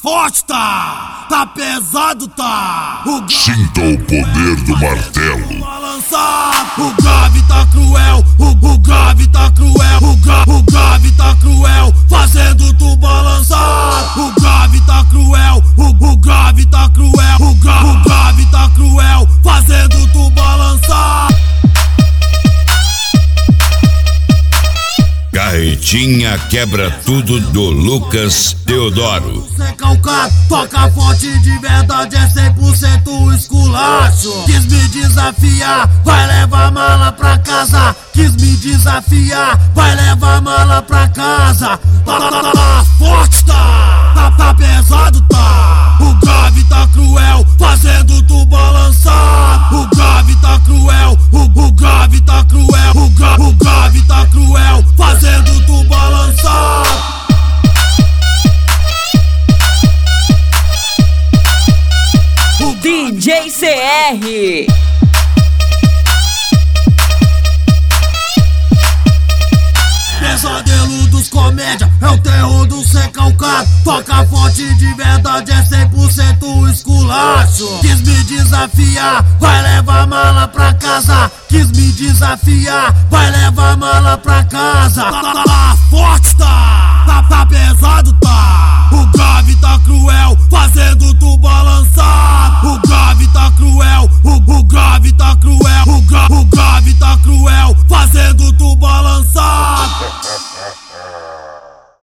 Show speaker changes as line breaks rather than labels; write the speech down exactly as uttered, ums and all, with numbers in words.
forte tá, tá pesado tá. O
Sinta o poder do martelo.
Balançar. O grave tá cruel, o, o grave tá cruel, o, gra, o grave tá cruel, fazendo tu balançar. O grave tá cruel, o, o grave tá cruel, o, gra, o grave tá cruel, fazendo tu balançar.
Carretinha quebra tudo do Lucas Teodoro.
Cê calcado, toca forte de verdade, é cem por cento esculacho. Quis me desafiar, vai levar mala pra casa. Quis me desafiar, vai levar mala pra casa. Tá, tá, tá, tá forte tá, tá, tá pesado tá. O grave tá cruel, fazendo tu balançar. O grave tá cruel, o, o grave tá cruel, o, gra, o grave tá cruel, fazendo tu balançar.
D J C R.
Pesadelo dos comédia, é o terror do cê calcado. Toca forte de verdade, é cem por cento esculacho. Quis me desafiar, vai levar mala pra casa. Quis me desafiar, vai levar mala pra casa. Tá, tá, tá forte tá, tá, tá pesado tá. O grave tá cruel, fazendo